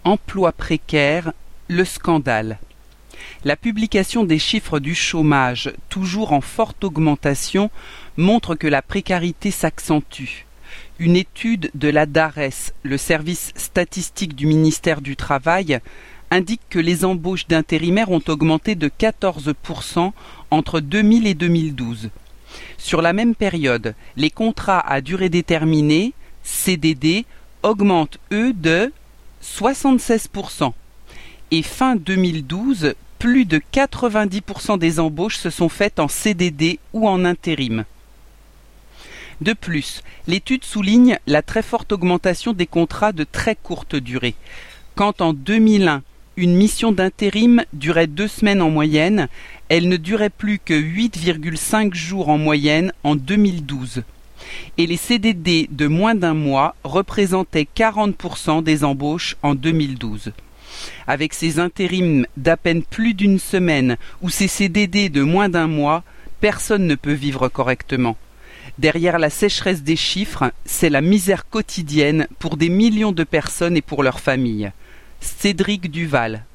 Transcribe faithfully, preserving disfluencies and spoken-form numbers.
Emploi précaire, le scandale. La publication des chiffres du chômage, toujours en forte augmentation, montre que la précarité s'accentue. Une étude de la DARES, le service statistique du ministère du Travail, indique que les embauches d'intérimaires ont augmenté de quatorze pour cent entre deux mille et deux mille douze. Sur la même période, les contrats à durée déterminée, C D D, augmentent eux de soixante-seize pour cent. Et fin deux mille douze, plus de quatre-vingt-dix pour cent des embauches se sont faites en C D D ou en intérim. De plus, l'étude souligne la très forte augmentation des contrats de très courte durée. Quand en deux mille un, une mission d'intérim durait deux semaines en moyenne, elle ne durait plus que huit virgule cinq jours en moyenne en deux mille douze. Et les C D D de moins d'un mois représentaient quarante pour cent des embauches en deux mille douze. Avec ces intérims d'à peine plus d'une semaine ou ces C D D de moins d'un mois, personne ne peut vivre correctement. Derrière la sécheresse des chiffres, c'est la misère quotidienne pour des millions de personnes et pour leurs familles. Cédric Duval.